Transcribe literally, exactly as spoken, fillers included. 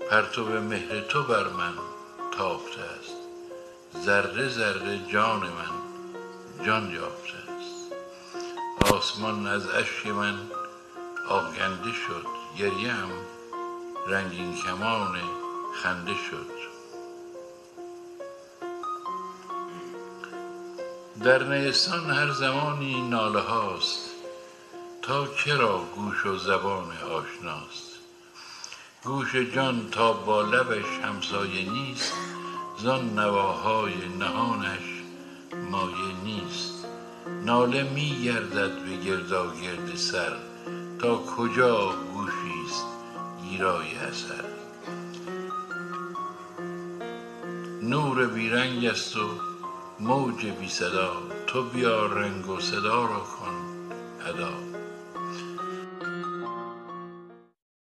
پرتو مهر تو بر من تافته است، ذره ذره جان من جان یافته است. آسمان از اشک من آگنده شد، گریه‌ام رنگین کمان خنده شد. در نیستان هر زمانی ناله هاست، تا کرا گوش و زبان آشناست. گوش جان تا با لبش همسایه نیست، زان نواهای نهانش مایه نیست. ناله می گردد به گرداگرد سر، تا کجا گوشیست گیرای اثر. نور بیرنگ است و موج بی صدا، تو بیا رنگ و صدا را کن ادا.